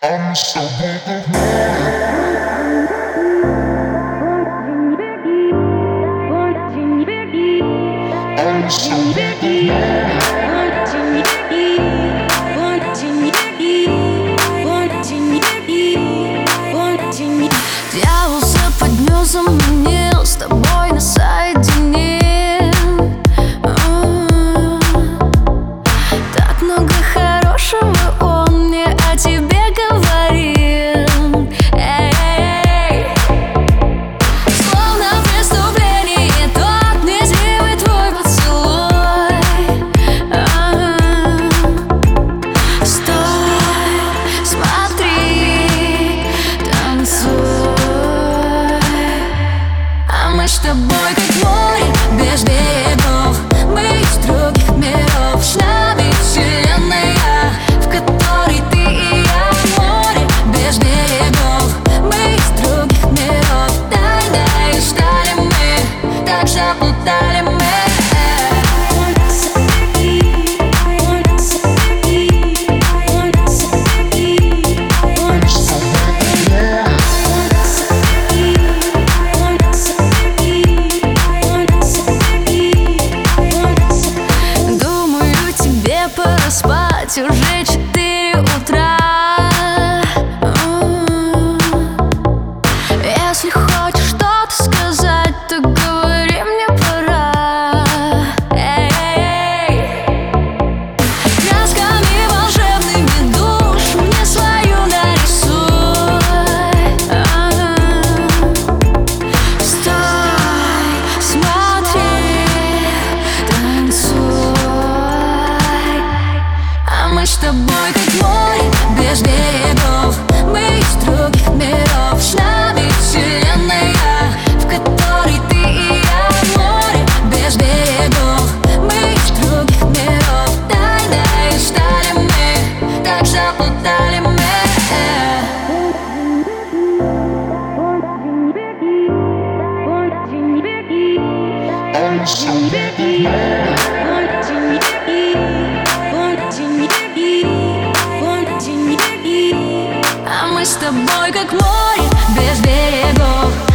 I'm so good at love. I'm so good at love. Дьявол западнёс, манил с тобой наедине. Так много хорошего он мне о тебе говорил. Словно преступление, тот нездивый твой поцелуй. Стой, смотри, танцуй. А мы с тобой как море без берегов. Мы из других миров, с нами вселенная, в которой ты и я. Море без берегов, мы из других миров. Дай, стали мы, так заплутали мы. Пора спать, уже 4 утра. Если хочешь что-то сказать, то говори, мне пора. Красками волшебными душу мне свою нарисуй. Стой, смотри, танцуй. Мы с тобой как море без берегов. Мы из других миров, с нами вселенная, в которой ты и я. Море без берегов, мы из других миров. Дай, стали мы, так заплутали мы. I'm so good at love. А мы с тобой как море без берегов.